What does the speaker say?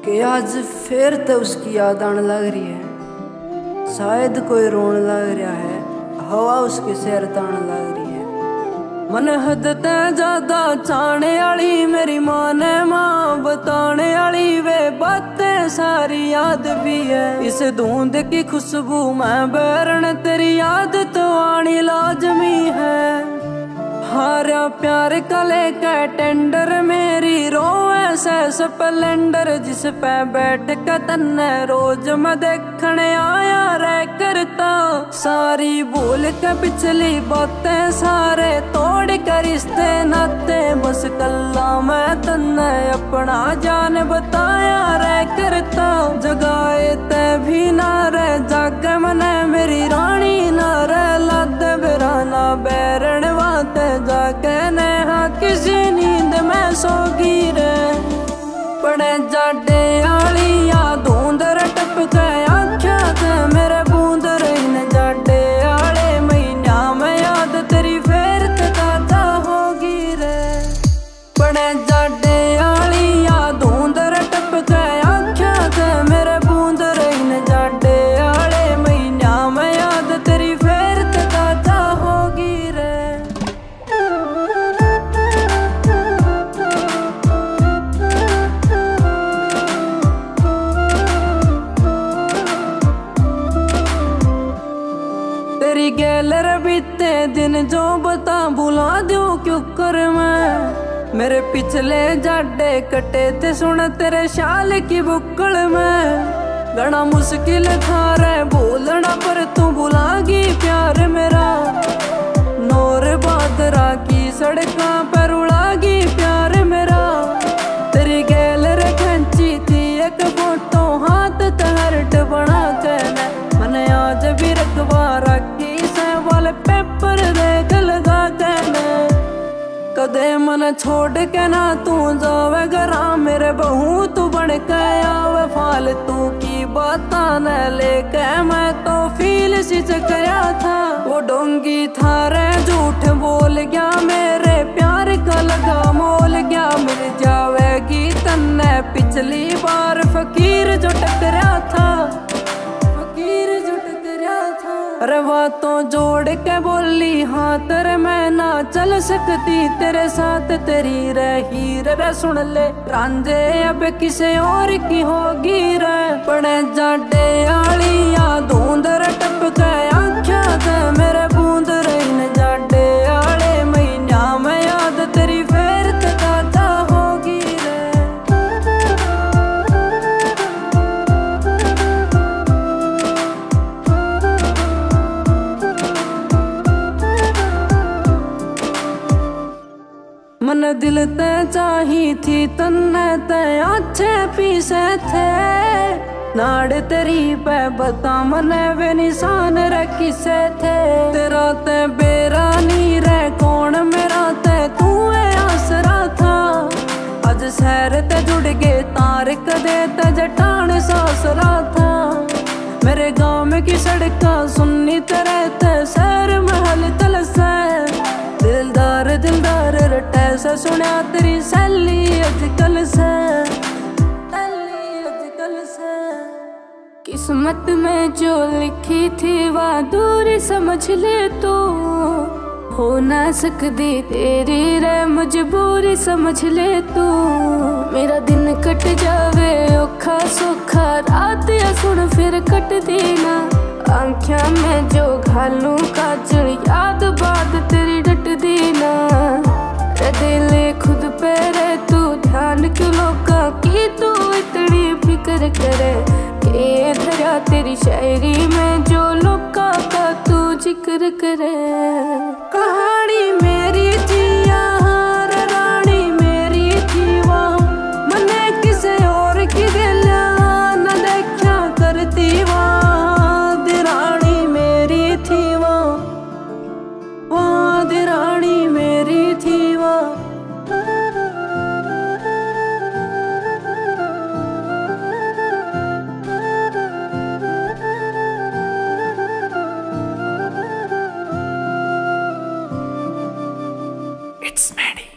कि आज फिर तो उसकी याद आने लग रही है। शायद कोई रोने लग रहा है, हवा उसके सिर तान लग रही है। मन हद ते ज्यादा चाहने वाली मेरी माँ ने माँ बताने वाली वे बातें सारी याद भी है। इस धुंध की खुशबू में बैरन तेरी याद तो आनी लाजमी है। हारा प्यार का लेके टेंडर मेरी रोए से स्प्लेंडर, जिस पे बैठ के तन्ने रोज मैं देखने आया रह करता। सारी भूल के पिछली बातें सारे तोड़ कर रिश्ते नाते, बस कल्ला मैं तन्ने अपना जान बताया रह करता। जगाए ते भी ना रह जागे मने मेरी रानी ना रह लाद बिराना बैरण बातें जाके नेहा किसी नींद में सोगी रे। पड़े जाडे आली या धुंध टप के आख्या थे मेरे बूंद रही जाडे आले महीना में याद तेरी फेर ताजा होगी रे। पड़े जाडे आली या धुंध टप के आख्या थे मेरे बूंद रही जाडे आले महीना में याद तेरी फेर ताजा होगी रे। तेरी गैलर बीते दिन जो बता भुला दूं क्यों कर मैं। मेरे पिछले जाडे कटे थे सुन तेरे शाल की बुक्कड़ में। गणा मुश्किल था रे बोलना पर तू भुलागी प्यार मेरा। नौर बादरा की सड़का पर उड़ागी प्यार मेरा। तेरी गैलर खींची थी एक फोटो हाथ तहरट बना के मैंने आज भी रखवा रखी वाले पेपर देख लगा कहने। कदे मन छोड़ के ना तू जावे घरा मेरे बहू तू बन के आवे। फालतू की बाता न लेके मैं तो फील सी चकरा था। वो डोंगी था रे झूठ बोल गया मेरे प्यार का लगा मोल गया। मिल जावेगी तन्ने पिछली बार फकीर जो टकरा था। अरे बातों जोड़ के बोली हाँ तेरे मैं ना चल सकती तेरे साथ तेरी रही रे। सुन ले रांझे अब किसे और की होगी रे। पड़े जाडे आली या धुंध टप के आख्या थे मेरे बूंद रही जाडे आले महीना में याद तेरी फेर ताजा होगी रे। मन दिल ते चाही थी तन्ने ते अच्छे पीसे थे। नाड़ तेरी पे बता मने वे निशान रखी से थे। तेरा ते बेरा नी रे कौन मेरा ते तू आसरा था। आज शहर ते जुड़ गए तार कदे ते जटान सासरा था। मेरे गांव की सड़का सुननी तेरे ते शहर महल तल से। दिलदार दिलदार रटे से सुना तेरी सैली अजकल से। किस्मत में जो लिखी थी वह दूरी समझ ले तू। हो ना सकती तेरी रे मजबूरी समझ ले तू। मेरा दिन कट जावे औखा सौखा रात या सुन फिर कट देना। आँखिया में जो घालू काजल याद बात तेरी डट देना। दिल खुद पे रे तू ध्यान क्यों लोका की तू इतनी फिक्र करे। के धरा तेरी शायरी में जो लोका का तू जिक्र करे। कहानी मेरी थी यार रानी मेरी थी वहाँ मने किसे और की दिल न देखा करती वहाँ। दिरानी मेरी थी वहाँ दिरानी मेरी थी वहाँ। It's Manny.